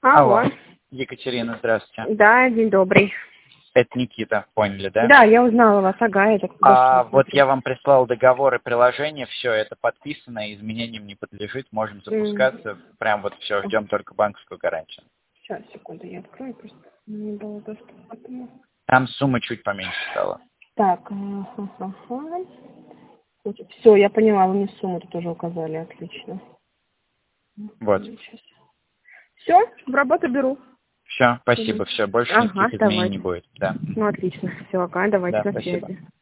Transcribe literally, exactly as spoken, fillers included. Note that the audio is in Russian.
Алло. Алло. Екатерина, здравствуйте. Да, день добрый. Это Никита, поняли, да? Да, я узнала вас, ага, я так А, подошла, вот смотрю. я вам прислал договор и приложение, все это подписано, изменениям не подлежит, можем запускаться. М. Прям вот все, ждем только банковскую гарантию. Сейчас, секунду, я открою, просто не было доступа к этому. Там сумма чуть поменьше стала. Так, все, я поняла, вы мне сумму тут уже указали, отлично. Вот. Все, в работу беру. Все, спасибо, все, больше Ага, никаких изменений давайте. не будет. Да. Ну, отлично, все, ага, давайте Да, на спасибо. связи.